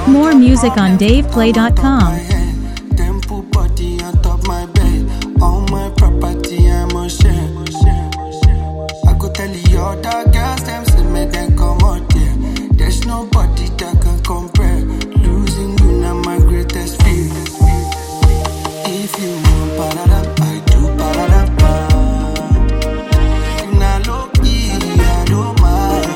More music on DavePlay.com. Then put body on top my bed. All my property I must share. I could tell you other girls, them say me then come out there. There's nobody that can compare. Losing you now my greatest fear. If you want parada, I do parada. If not low key, I don't mind.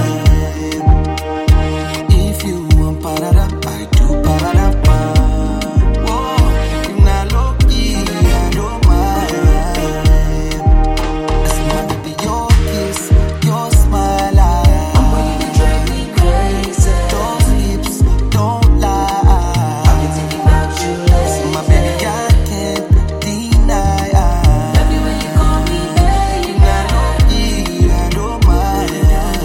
If you want parada, I do parada. Whoa, if not low key, I don't mind. That's my baby, your kiss, your smile. I'm when you drive me crazy. Those lips don't lie. I've been thinking about you lately. My baby, I can't deny. Love you when you call me baby. If not low key, I don't mind.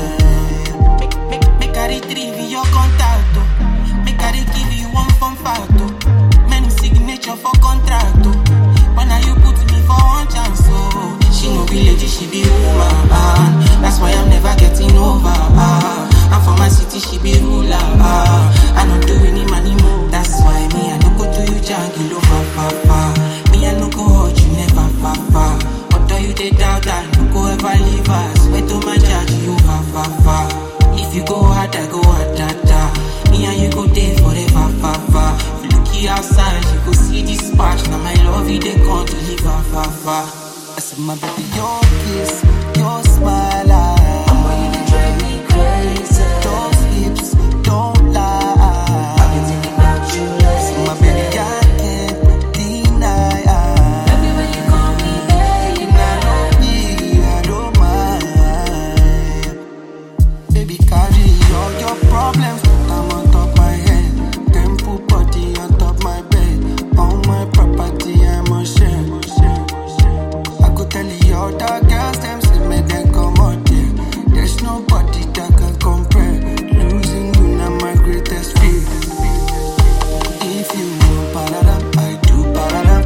Make I retrieve your contact. Make I give you one from fact. Many signature for contract. When are you put me for one chance? She no be lady, she be woman. That's why I'm never getting over. I'm from my city, she be ruler. I don't do any money move. That's why me, I no go to you, janky, lo fa. Me, I no go hurt you, never fa. Although you did doubt, I no go ever leave us. Wait to my judge, you fa. If you go hard, I go hard, Me and you go there forever, If you look here outside, you go see this splash. Now my love, you they come to live, I said, my baby, your kiss, your smile. I'm when you drive me crazy. Those hips don't lie. I've been thinking about you lately. My baby, I can't deny. Love you when you call me baby. If not low key, I don't mind. Baby, carry all your problems. I'm on top my head. Then put body on top my bed. All my property I must share. I could tell you other girls, them say me then come out there. There's nobody that can compare. Losing you now my greatest fear. If you want parada, I do parada.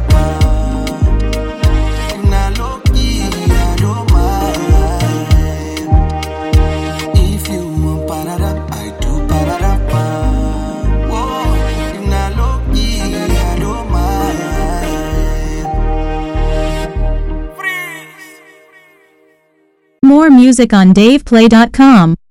If not low key, I don't mind. If you want parada, I do parada. Whoa, if not low key, I don't mind. More music on DavePlay.com.